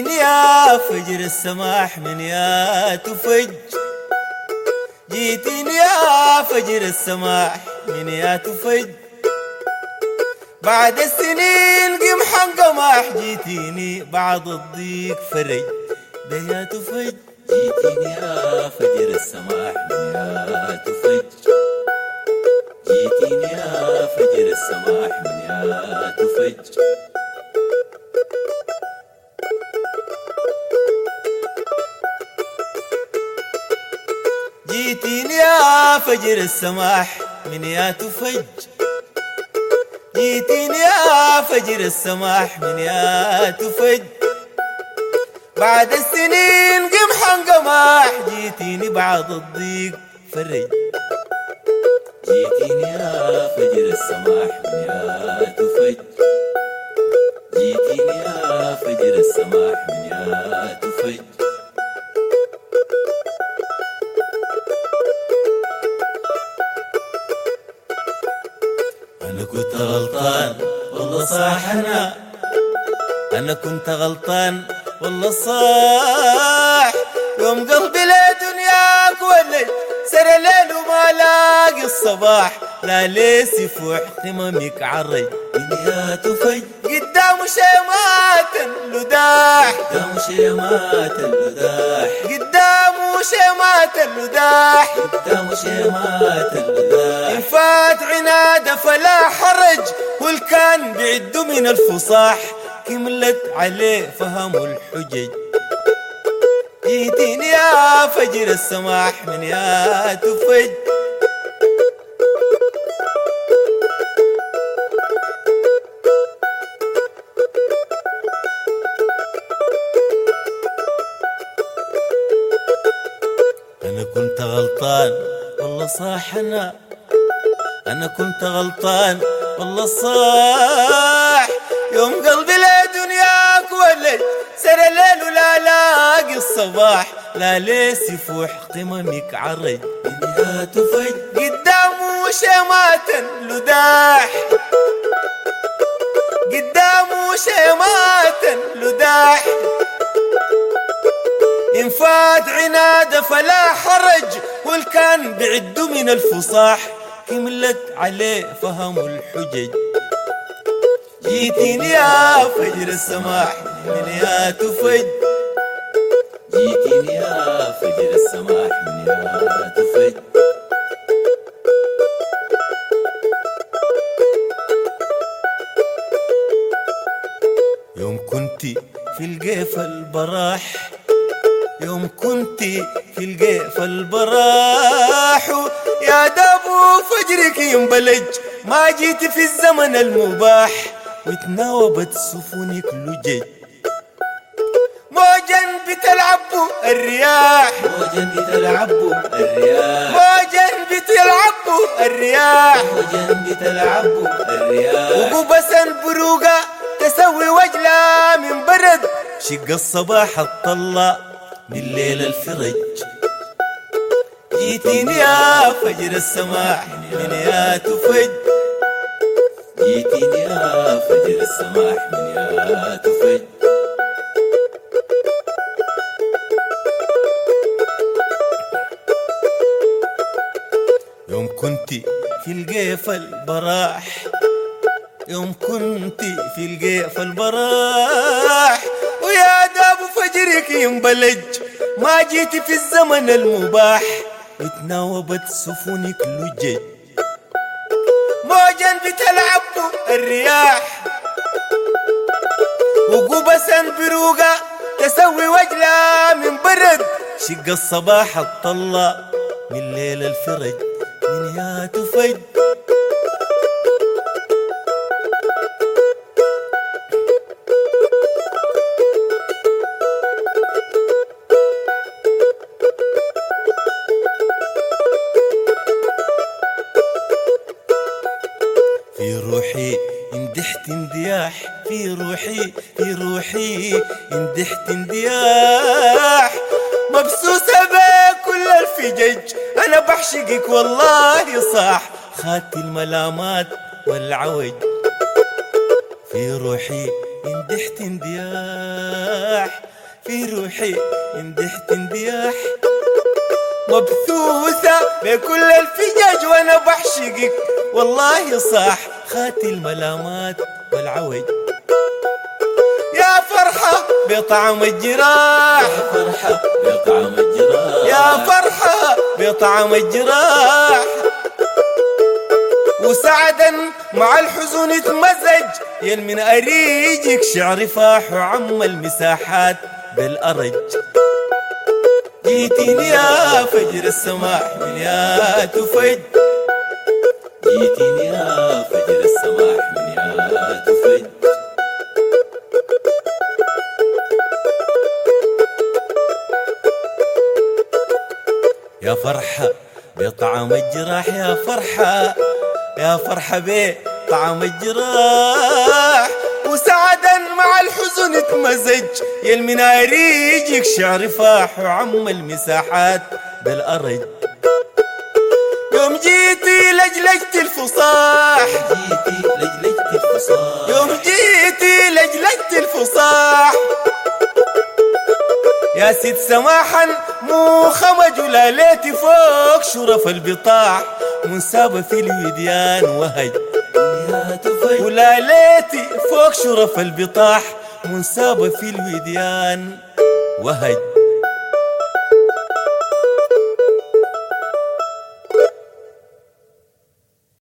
جيتيني يا فجر السماح من يا تفج، جيتيني يا فجر السماح من يا تفج، بعد السنين قمحا قماح جيتيني بعد الضيق فرج ده يا تفج. جيتيني يا فجر السماح من يا تفج، جيتيني يا فجر السماح من يا تفج. جيتيني يا فجر السماح من يا تفج، جيتيني يا فجر السماح من يا تفج، بعد السنين قمحا قماح جيتيني بعد الضيق فرج. جيتيني يا فجر السماح من يا تفج، جيتيني يا فجر السماح من يا تفج. أنا كنت غلطان والله صح، أنا كنت غلطان والله صح، يوم قلبي لدنياك ولد سر الليل وما لاقي الصباح، لا لي سفوح قممك عرج من يا تفج، قدام شيمات اللداح، قدام شيمات اللداح، قدام شيمات اللداح، قدام شيمات اللداح. إن فات عناد فلا حرج، والكان بعد من الفصاح كملت عليه فهم الحجج. جيتيني يا فجر السماح من يا تفج، أنا كنت غلطان والله صح، أنا كنت غلطان والله صح، يوم قلبي لدنياك ولد سر الليل ولا لاقي الصباح، لا لي سفوح قممك عرج من يا تفج، قدام شيمات اللداح، قدام شيمات اللداح، إن فات عناد فلا حرج، والكان بعد من الفصاح كملت عليه فهم الحجج. جيتيني يا فجر السماح من يا تفج، جيتيني يا فجر السماح من يا تفج. يوم كنتي في القيف البراح، يوم كنتي في القيف البراح، يا دابو فجرك ينبلج، ما جيتي في الزمن المباح، وتناوبت سفنك لجج، موجا بتلعبوا الرياح، موجا بتلعبوا الرياح، موجا بتلعبوا الرياح، موجا بتلعبوا الرياح. وقبسا بروقة تسوي وجلة من برد، شق الصباح الطلة من ليل الفرج. جيتيني يا فجر السماح من يا تفج، جيتيني يا فجر السماح من يا تفج. يوم كنتي في القيف البراح، يوم كنتي في القيف البراح، ويا داب فجرك ينبلج، ما جيتي في الزمن المباح، وتناوبت سفنك لجج، موجا بتلعبوا الرياح، وقبسا بروقة تسوي وجلة من برد، شق الصباح الطلة من ليل الفرج من يا تفج. في روحي اندحت اندياح، في روحي في روحي اندحت اندياح، مبسوسة بكل الفجج، أنا بحشقك والله صح، خدت الملامات والعوج. في روحي اندحت اندياح، في روحي اندحت اندياح، مبثوثة بكل الفجاج وانا بحشقك والله صاح خاتي الملامات والعوج. يا فرحة بطعم الجراح، يا فرحة بطعم الجراح، يا فرحة بطعم الجراح، وسعدا مع الحزن اتمزج، يل من أريجك شعر فاح وعم المساحات بالأرج. جيتيني يا فجر السماح من يا تفج، جيتني يا فجر السماح من يا تفج. يا فرحة بطعم الجراح، يا فرحة يا فرحة بطعم الجراح، وسعدا مع الحزن اتمزج، يل من أريجك شعر فاح وعم المساحات بالأرج. يوم جيتي لجلجت الفصاح، جيتي لجلجت الفصاح، يوم جيتي لجلجت الفصاح، يا سيد سماحا مو خمج ولا ليتي فوق شرف البطاح، منسابة في الوديان وهج يا تفج. ولا ليتي فوق شرف البطاح، منسابة في الوديان وهج.